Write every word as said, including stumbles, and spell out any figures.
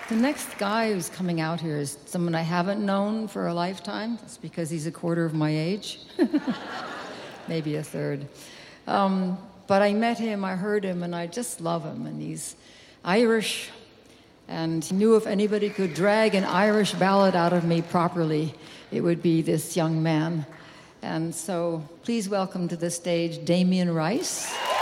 The next guy who's coming out here is someone I haven't known for a lifetime. It's because he's a quarter of my age. Maybe a third. Um, but I met him, I heard him, and I just love him. And he's Irish, and knew if anybody could drag an Irish ballad out of me properly, it would be this young man. And so please welcome to the stage Damien Rice.